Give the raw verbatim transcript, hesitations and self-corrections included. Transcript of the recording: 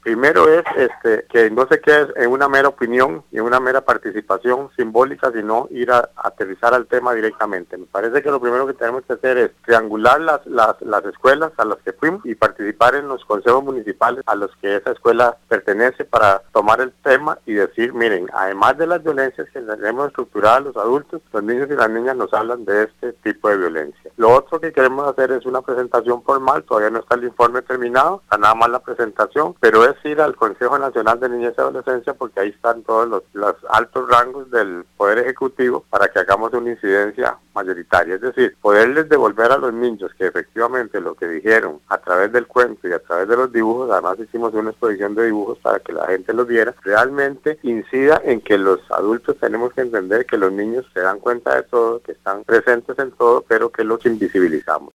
Primero es este que no se quede en una mera opinión y en una mera participación simbólica, sino ir a, a aterrizar al tema directamente. Me parece que lo primero que tenemos que hacer es triangular las, las, las escuelas a las que fuimos y participar en los consejos municipales a los que esa escuela pertenece para tomar el tema y decir, miren, además de las violencias que tenemos estructuradas los adultos, los niños y las niñas nos hablan de este tipo de violencia. Lo otro que queremos hacer es una presentación formal, todavía no está el informe terminado, está nada más la presentación, pero es ir al Consejo Nacional de Niñez y Adolescencia porque ahí están todos los, los altos rangos del Poder Ejecutivo para que hagamos una incidencia mayoritaria, es decir, poderles devolver a los niños que efectivamente lo que dijeron a través del cuento y a través de los dibujos, además hicimos una exposición de dibujos para que la gente los viera, realmente incida en que los adultos tenemos que entender que los niños se dan cuenta de todo, que están presentes en todo, pero que los invisibilizamos.